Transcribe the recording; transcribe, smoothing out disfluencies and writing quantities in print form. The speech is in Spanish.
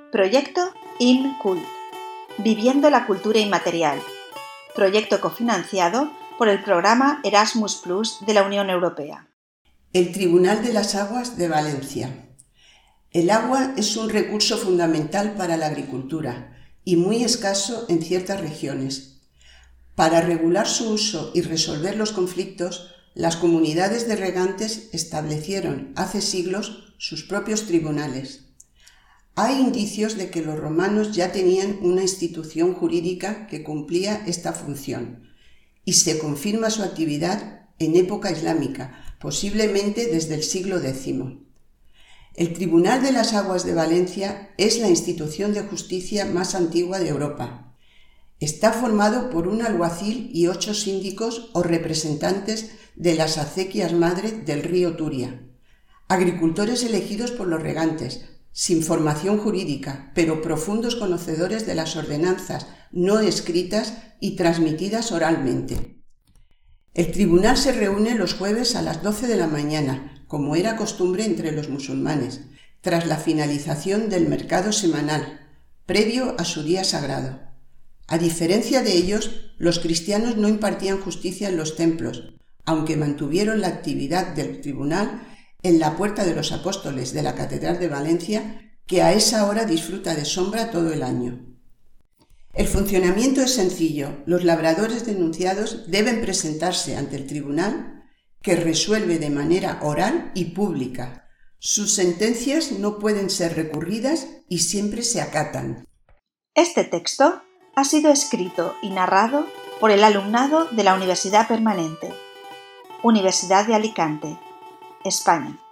Proyecto INCULT, Viviendo la Cultura Inmaterial. Proyecto cofinanciado por el programa Erasmus+ de la Unión Europea. El Tribunal de las Aguas de Valencia. El agua es un recurso fundamental para la agricultura y muy escaso en ciertas regiones. Para regular su uso y resolver los conflictos, las comunidades de regantes establecieron hace siglos sus propios tribunales. Hay indicios de que los romanos ya tenían una institución jurídica que cumplía esta función, y se confirma su actividad en época islámica, posiblemente desde el siglo X. El Tribunal de las Aguas de Valencia es la institución de justicia más antigua de Europa. Está formado por un alguacil y 8 síndicos o representantes de las acequias madre del río Turia, agricultores elegidos por los regantes, sin formación jurídica, pero profundos conocedores de las ordenanzas no escritas y transmitidas oralmente. El tribunal se reúne los jueves a las 12 de la mañana, como era costumbre entre los musulmanes, tras la finalización del mercado semanal, previo a su día sagrado. A diferencia de ellos, los cristianos no impartían justicia en los templos, aunque mantuvieron la actividad del tribunal en la Puerta de los Apóstoles de la Catedral de Valencia, que a esa hora disfruta de sombra todo el año. El funcionamiento es sencillo. Los labradores denunciados deben presentarse ante el tribunal, que resuelve de manera oral y pública. Sus sentencias no pueden ser recurridas y siempre se acatan. Este texto ha sido escrito y narrado por el alumnado de la Universidad Permanente, Universidad de Alicante, España.